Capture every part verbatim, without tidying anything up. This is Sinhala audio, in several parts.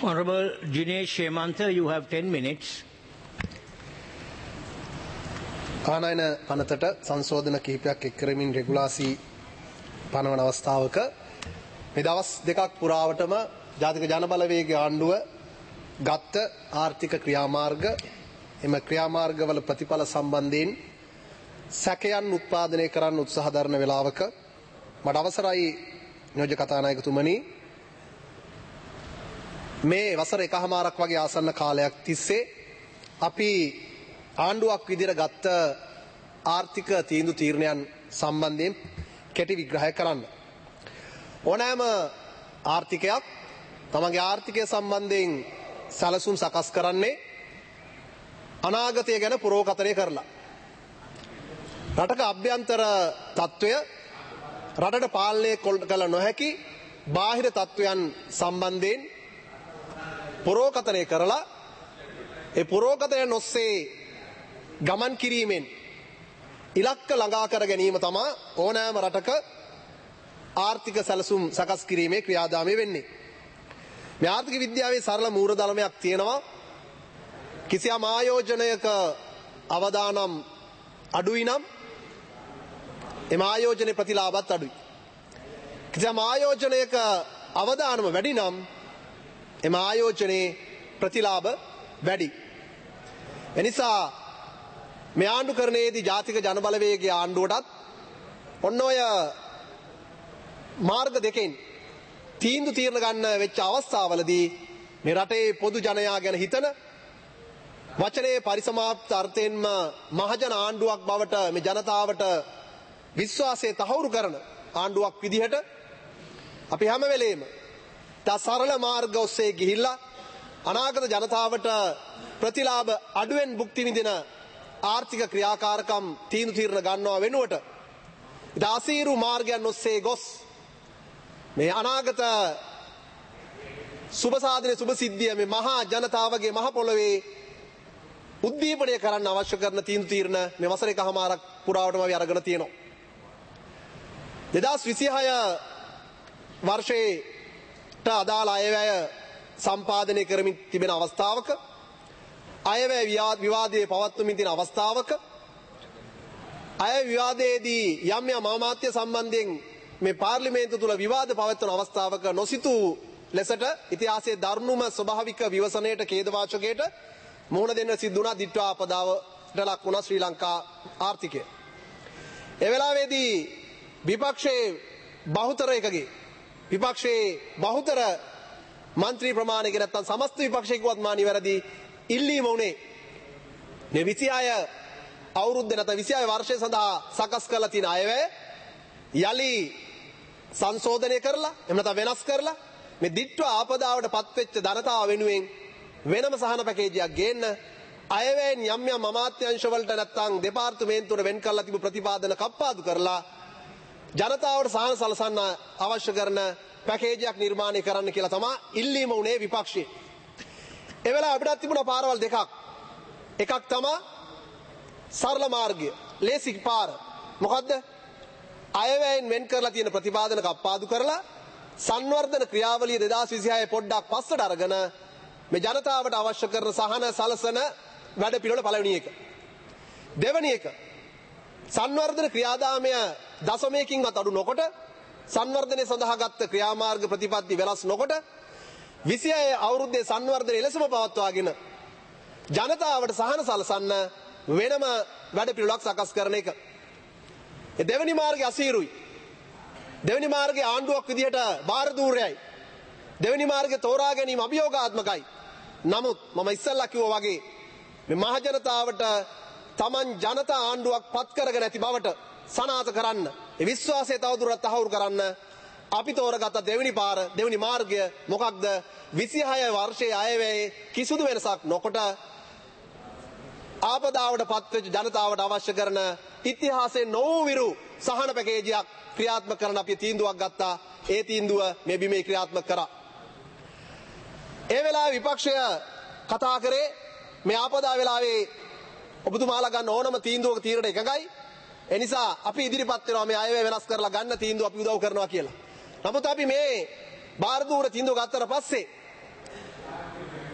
Honorable Jinesh Shemantha, you have ten minutes. ආනයන පනතට සංශෝධන කිහිපයක් එක් කරමින් රෙගුලාසි පනවන අවස්ථාවක මේ දවස් දෙකක් පුරාවටම ජාතික ජනබලවේග ආණ්ඩුව ගත්ත ආර්ථික ක්‍රියාමාර්ග එම ක්‍රියාමාර්ගවල ප්‍රතිඵල සම්බන්ධයෙන් සැකයන් උත්පාදනය කරන්න උත්සාහ දරන වේලාවක මට අවසරයි නියෝජ්‍ය කතානායකතුමනි මේ වසර එකහමාරක් වගේ ආසන්න කාලයක් තිස්සේ අපි ආණ්ඩුවක් විදිහට ගත්ත ආර්ථික තීන්දුව තීරණයන් සම්බන්ධයෙන් කෙටි විග්‍රහය කරන්න. ඕනෑම ආර්ථිකයක් තමගේ ආර්ථිකය සම්බන්ධයෙන් සැලසුම් සකස් කරන්නේ අනාගතය ගැන පුරෝකථනය කරලා. රටක අභ්‍යන්තර තත්ත්වය රටට පාලනය කළ නොහැකි බාහිර තත්ත්වයන් සම්බන්ධයෙන් පුරෝකථනය කරලා ඒ පුරෝකථනයන් ඔස්සේ ගමන් කිරීමෙන් ඉලක්ක ළඟා කර ගැනීම තමයි ඕනෑම රටක ආර්ථික සැලසුම් සකස් කිරීමේ ක්‍රියාදාමය වෙන්නේ. මේ ආර්ථික විද්‍යාවේ සරල මූලධර්මයක් තියෙනවා. කිසියම් ආයෝජනයක අවදානම් අඩුයි නම් එම ආයෝජනයේ ප්‍රතිලාභත් අඩුයි. කිසියම් ආයෝජනයක අවදානම වැඩි නම් එම ආයෝජනයේ ප්‍රතිලාභ වැඩි. එනිසා මේ ආණ්ඩුකරණයේදී ජාතික ජනබලවේගයේ ආණ්ඩුවටත් ඔන්න ඔය මාර්ග දෙකෙන් තීන්දුව తీරන ගන්න වෙච්ච අවස්ථාවලදී මේ රටේ පොදු ජනයා ගැන හිතන වචනේ පරිසමාප්ත අර්ථයෙන්ම මහජන ආණ්ඩුවක් බවට මේ ජනතාවට විශ්වාසය තහවුරු කරන ආණ්ඩුවක් විදිහට අපි හැම වෙලේම තා සරල මාර්ග ඔස්සේ ගිහිල්ලා අනාගත ජනතාවට ප්‍රතිලාභ අඩුවෙන් භුක්ති විඳින ආර්ථික ක්‍රියාකාරකම් තීන්දුව తీරන ගන්නවා වෙනුවට ඉතා අසීරු මාර්ගයන් ඔස්සේ ගොස් මේ අනාගත සුබ සාධනයේ සුබ සිද්ධිය මේ මහා ජනතාවගේ මහ පොළොවේ උද්දීපනය කරන්න අවශ්‍ය කරන තීන්දුව తీරන මේ වසර එකමාරක් පුරාවටම අපි අරගෙන තියෙනවා. දෙදාස් විසිහය වර්ෂයට අදාළ අයවැය සම්පාදනය කරමින් තිබෙන අවස්ථාවක අයවැය විවාදයේ පවත්වමින් තියෙන අවස්ථාවක අය විවාදයේදී යම් යම් අමාත්‍ය සම්බන්ධයෙන් මේ පාර්ලිමේන්තුව තුල විවාද පවත්වන අවස්ථාවක නොසිතූ ලෙසට ඉතිහාසයේ දරුණුම ස්වභාවික විවසනයේට ඛේදවාචකයට මුහුණ දෙන්න සිද්ධ වුණා. දිට්ඨා ආපදාවට ලක් වුණා ශ්‍රී ලංකා ආර්ථිකය. ඒ වෙලාවේදී විපක්ෂයේ බහුතරයකගේ විපක්ෂයේ බහුතර මන්ත්‍රී ප්‍රමාණයක නැත්තම් සමස්ත විපක්ෂයකවත් මා නිවැරදි ඉල්ලීම උනේ මේ විසිහය අවුරුද්ද නැත්නම් විසිහය වර්ෂය සඳහා සකස් කරලා තියෙන අයවැය යලි සංශෝධනය කරලා එහෙම නැත්නම් වෙනස් කරලා මේ දිට්ඨ ආපදාවට පත්වෙච්ච ජනතාව වෙනුවෙන් වෙනම සහන පැකේජයක් ගේන්න අයවැයෙන් යම් යම් අමාත්‍යාංශ වලට නැත්නම් දෙපාර්තමේන්තුවට වෙන් කරලා තිබු ප්‍රතිපාදන කප්පාදු කරලා ජනතාවට සහන සලසන්න අවශ්‍ය කරන පැකේජයක් නිර්මාණය කරන්න කියලා තමයි ඉල්ලීම උනේ විපක්ෂයේ. ඒ වෙලාව අපිට තිබුණා පාරවල් දෙකක්. එකක් තමයි සරල මාර්ගය, ලේසි පාර. මොකද්ද? අයවැයෙන් වෙන් කරලා තියෙන ප්‍රතිපාදන කප්පාදු කරලා සංවර්ධන ක්‍රියාවලිය දෙදාස් විසිහය පොඩ්ඩක් පස්සට අරගෙන මේ ජනතාවට අවශ්‍ය කරන සහන සලසන වැඩ පිළිවෙල පළවෙනි එක. දෙවෙනි එක සංවර්ධන ක්‍රියාදාමය දශමයකින්වත් අඩු නොකොට සංවර්ධනය සඳහා ගත්ත ක්‍රියාමාර්ග ප්‍රතිපත්ති වෙනස් නොකොට විසිහය අවුරුද්දේ සංවර්ධනය එලෙසම පවත්වාගෙන ජනතාවට සහන සලසන්න වෙනම වැඩ පිළිවෙලක් සකස් කරන එක. ඒ දෙවෙනි මාර්ගය අසීරුයි. දෙවෙනි මාර්ගය ආණ්ඩුවක් විදිහට බාර දූරයයි. දෙවෙනි මාර්ගය තෝරා ගැනීම අභියෝගාත්මකයි. නමුත් මම ඉස්සෙල්ලා කිව්වා වගේ මේ මහ ජනතාවට Taman ජනතා ආණ්ඩුවක් පත් කරගෙන ඇති බවට සනාථ කරන්න, ඒ විශ්වාසය තවදුරටත් තහවුරු කරන්න අපි තෝරගත්ත දෙවෙනි පාර දෙවෙනි මාර්ගය මොකක්ද? විසිහය වර්ෂයේ අයවැයේ කිසිදු වෙනසක් නොකොට ආපදාවට පත්වෙච්ච ජනතාවට අවශ්‍ය කරන ඉතිහාසයේ නොවිරු සහන පැකේජයක් ක්‍රියාත්මක කරන අපි තීන්දුවක් ගත්තා. ඒ තීන්දුව මේ බිමේ ක්‍රියාත්මක කරා. ඒ වෙලාවේ විපක්ෂය කතා කරේ මේ ආපදා වෙලාවේ ඔබතුමාලා ගන්න ඕනම තීන්දුවක තීරණ එකගයි. ඒ නිසා අපි ඉදිරිපත් වෙනවා මේ අයවැය වෙනස් කරලා ගන්න තීන්දුව අපි උදව් කරනවා කියලා. නමුත් අපි මේ බාරදූර තීන්දුව ගත්තට පස්සේ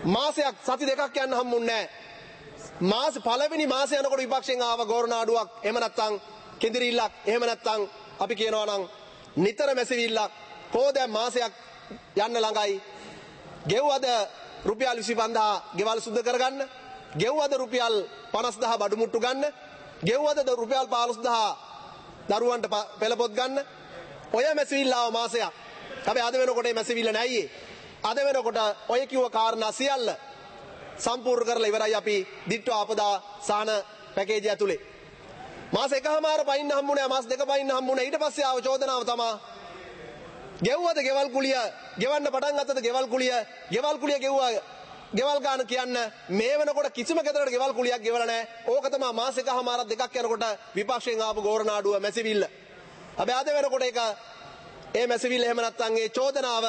මාසයක් සති දෙකක් යන්න හම්බුන්නේ නැහැ. මාස පළවෙනි මාසය යනකොට විපක්ෂයෙන් ආව ගෝරනාඩුවක් එහෙම නැත්නම් කෙඳිරිල්ලක් එහෙම නැත්නම් අපි කියනවා නම් නිතර මැසිවිල්ලක් කෝ දැන් මාසයක් යන්න ළඟයි ගෙව්වද රුපියල් විසි පන්දාහ ගෙවල් සුද්ධ කරගන්න ගෙව්වද රුපියල් පනස් දහස් බඩු මුට්ටු ගන්න ගෙව්වද රුපියල් පහළොස් දහස් දරුවන්ට පෙළපොත් ගන්න ඔය මැසිවිල්ල ආව මාසයක්. හැබැයි අද වෙනකොට මේ මැසිවිල්ල නැయ్యේ. අද වෙනකොට ඔය කිව්ව කාරණා සියල්ල සම්පූර්ණ කරලා ඉවරයි අපි දිට්ඨ ආපදා සහන පැකේජය ඇතුලේ. මාස එකමාර පයින්න හම්බුනේ මාස දෙක පයින්න හම්බුනේ ඊට පස්සේ ආව චෝදනාව තමයි ගෙව්වද ගෙවල් කුලිය ගෙවන්න පටන් ගත්තද ගෙවල් කුලිය ගෙවල් කුලිය ගෙව්වා ගෙවල් ගන්න කියන්න මේ වෙනකොට කිසිම ගෙදරකට ගෙවල් කුලියක් ගෙවලා නැහැ. ඕක තමයි මාස එකමාරක් දෙකක් යනකොට විපක්ෂයෙන් ආපු ගෝරනාඩුව මැසිවිල්ල. හැබැයි අද වෙනකොට ඒක ඒ මැසිවිල්ල එහෙම නැත්නම් ඒ චෝදනාව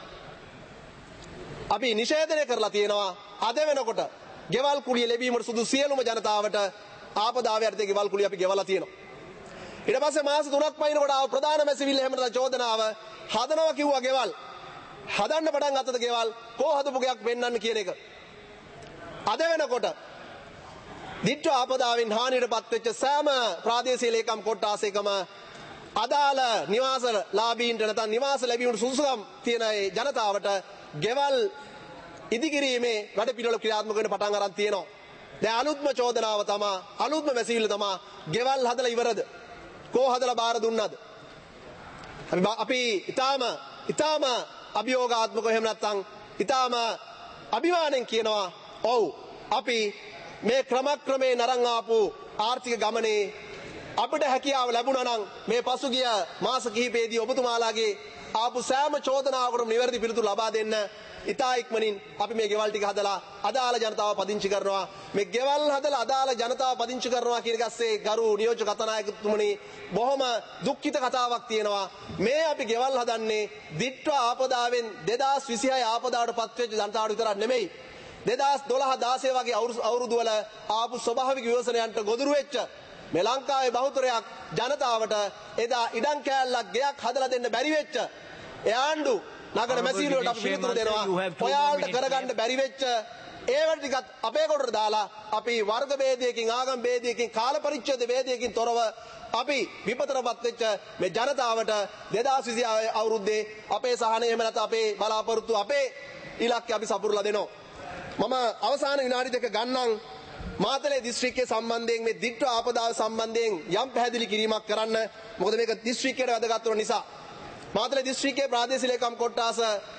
අපි නිෂේධනය කරලා තියෙනවා. අද වෙනකොට ගෙවල් කුලිය ලැබීමට සුදු සියලුම ජනතාවට ආපදාව යටතේ ගෙවල් කුලිය අපි ගෙවලා තියෙනවා. ඊට පස්සේ මාස තුනක් පයින්නකොට ආව ප්‍රධාන මැසිවිල්ල එහෙම නැත්නම් චෝදනාව හදනවා කිව්වා ගෙවල් හදන්න පටන් ගත්තද ගෙවල් කෝ හදපු ගයක් වෙන්නන්න කියන එක. අද වෙනකොට දිට්ඨ ආපදාවෙන් හානියටපත් වෙච්ච සෑම ප්‍රාදේශීය ලේකම් කොට්ටාසයකම අදාළ නිවාස ලාභීන්ට නැත්නම් නිවාස ලැබීමට සුදුසුකම් තියෙන ඒ ජනතාවට ගෙවල් ඉදිකිරීමේ වැඩ පිළිවෙල ක්‍රියාත්මක වෙන්න පටන් අරන් තියෙනවා. දැන් අලුත්ම චෝදනාව තමයි අලුත්ම මැසිවිල්ල තමයි ගෙවල් හදලා ඉවරද කෝ හදලා බාර දුන්නද. අපි ඊටාම ඊටාම අභියෝගාත්මකව එහෙම නැත්නම් ඊටාම අභිමාණයෙන් කියනවා ඔව් අපි මේ ක්‍රමක්‍රමේ නරන් ආපු ආර්ථික ගමනේ අපිට හැකියාව ලැබුණා නම් මේ පසුගිය මාස කිහිපෙදී ඔබතුමාලාගේ ආපු සෑම චෝදනාවකටම නිවැරදි පිළිතුරු ලබා දෙන්න ඉතා ඉක්මනින් අපි මේ ගෙවල් ටික හදලා අදාළ ජනතාව පදිංචි කරනවා. මේ ගෙවල් හදලා අදාළ ජනතාව පදිංචි කරනවා කියන එකස්සේ ගරු නියෝජ්‍ය කතානායකතුමනි බොහොම දුක්ඛිත කතාවක් තියෙනවා. මේ අපි ගෙවල් හදන්නේ දිට්ඨ ආපදාවෙන් දෙදාස් විසිහය ආපදාවට පත්වෙච්ච ජනතාවට විතරක් නෙමෙයි. දෙදාස් දොළහ දාසය වගේ අවුරුදු වල ආපු ස්වභාවික විවසනයන්ට ගොදුරු වෙච්ච මේ ලංකාවේ බහුතරයක් ජනතාවට එදා ඉඩම් කෑල්ලක් ගෙයක් හදලා දෙන්න බැරි වෙච්ච ඒ ආණ්ඩු නගර මැසිවිලි වලට අපි පිළිතුරු දෙනවා. ඔයාලට කරගන්න බැරි වෙච්ච ඒවට ටිකත් අපේ කොටට දාලා අපි වර්ග ભેදයකින් ආගම් ભેදයකින් කාල පරිච්ඡේද ભેදයකින් තොරව අපි විපතටපත් වෙච්ච මේ ජනතාවට දෙදාස් විසිහය අවුරුද්දේ අපේ සහනය එහෙම නැත්නම් අපේ බලාපොරොත්තු අපේ ඉලක්කය අපි සපුරලා දෙනවා. මම අවසාන විනාඩි දෙක ගන්නම් මාතලේ දිස්ත්‍රික්කයේ සම්බන්ධයෙන් මේ දිට්ඨ ආපදාව සම්බන්ධයෙන් යම් පැහැදිලි කිරීමක් කරන්න. මොකද මේක දිස්ත්‍රික්කයට වැදගත් වෙන නිසා. මාතලේ දිස්ත්‍රික්කයේ ප්‍රාදේශීය ලේකම් කොට්ටාස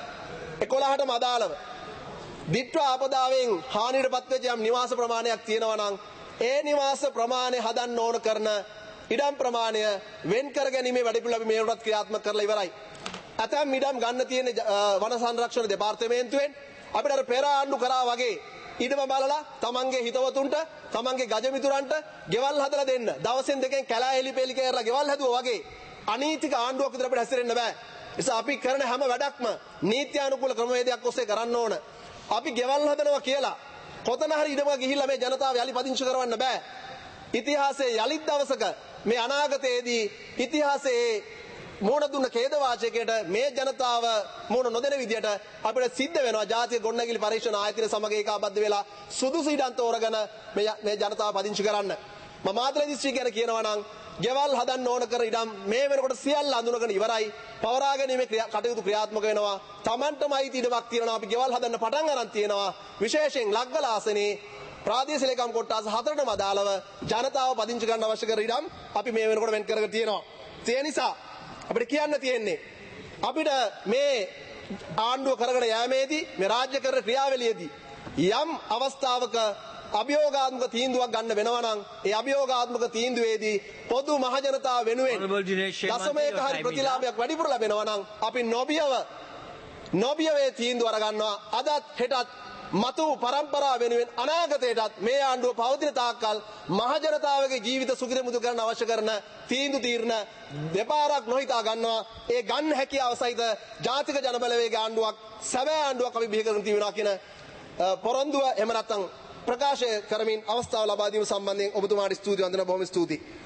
එකොළහටම අදාළව දිට්ඨ ආපදාවෙන් හානියටපත් වෙච්ච යම් නිවාස ප්‍රමාණයක් තියෙනවා නම් ඒ නිවාස ප්‍රමාණය හදන්න ඕන කරන ඉඩම් ප්‍රමාණය වෙන් කර ගැනීමේ වැඩපිළිවෙල අපි මේකටත් ක්‍රියාත්මක කරලා ඉවරයි. ඇතැම් ඉඩම් ගන්න තියෙන වන සංරක්ෂණ දෙපාර්තමේන්තුවෙන් අපිට අර පෙර ආණ්ඩු කරා වගේ ඊටම බලලා තමන්ගේ හිතවතුන්ට තමන්ගේ ගජමිතුරන්ට ගෙවල් හදලා දෙන්න දවසෙන් දෙකෙන් කැලෑ එලි පෙලි කරලා ගෙවල් හැදුවා වගේ අනීතික ආණ්ඩුවක් විතර අපිට හැසිරෙන්න බෑ. නිසා අපි කරන හැම වැඩක්ම නීත්‍යානුකූල ක්‍රමවේදයක් ඔස්සේ කරන්න ඕන. අපි ගෙවල් හදනවා කියලා කොතන හරි ඉඩමක ගිහිල්ලා මේ ජනතාව යලි පදිංචි කරවන්න බෑ. ඉතිහාසයේ යලිත් දවසක මේ අනාගතයේදී ඉතිහාසයේ මෝන දුන්න ඛේද වාචකයට මේ ජනතාව මෝන නොදෙන විදියට අපිට සිද්ධ වෙනවා ජාතික ගොඩනැගිලි පරීක්ෂණ ආයතන සමග ඒකාබද්ධ වෙලා සුදුසු ඉඩම් තෝරගෙන මේ මේ ජනතාව පදිංචි කරන්න. මම මාතලේ දිස්ත්‍රික්කය ගැන කියනවා නම් ගෙවල් හදන්න ඕන කර ඉඩම් මේ වෙනකොට සියල්ල අඳුනගෙන ඉවරයි. පවරා ගැනීමේ කටයුතු ක්‍රියාත්මක වෙනවා. Tamanටම අයිති ඉඩමක් තියෙනවා. අපි ගෙවල් හදන්න පටන් අරන් තියෙනවා. විශේෂයෙන් ලග්ගල ආසනේ ප්‍රාදේශීය ලේකම් කොට්ටාස හතරටම අදාළව ජනතාව පදිංචි කරන්න අවශ්‍ය කර ඉඩම් අපි මේ වෙනකොට වෙන් කරගෙන තියෙනවා. ඒ නිසා අපිට කියන්න තියෙන්නේ අපිට මේ ආණ්ඩුව කරගෙන යෑමේදී මේ රාජ්‍ය කරන ක්‍රියාවලියේදී යම් අවස්ථාවක අභියෝගාත්මක තීන්දුවක් ගන්න වෙනවා නම් ඒ අභියෝගාත්මක තීන්දුවේදී පොදු මහ ජනතාව වෙනුවෙන් දශමයක හරි ප්‍රතිලාභයක් වැඩිපුර ලැබෙනවා නම් අපි නොබියව නොබියවේ තීන්දුව අරගන්නවා. අදත් හෙටත් මතු පරම්පරාව වෙනුවෙන් අනාගතයටත් මේ ආණ්ඩුව පවතින තාක්කල් මහ ජනතාවගේ ජීවිත සුඛිත කරන්න අවශ්‍ය කරන තීන්දුව తీරන දෙපාරක් නොහිතා ගන්නවා. ඒ ගන්න හැකියාව සහිත ජාතික ජනබලවේග ආණ්ඩුවක් සැබෑ ආණ්ඩුවක් අපි බිහි කරගෙන තියනවා කියන පොරොන්දුව එහෙම නැත්නම් ප්‍රකාශ කරමින් අවස්ථාව ලබා දීම සම්බන්ධයෙන් ඔබතුමාට ස්තුති වන්දනා බොහොම ස්තුතියි.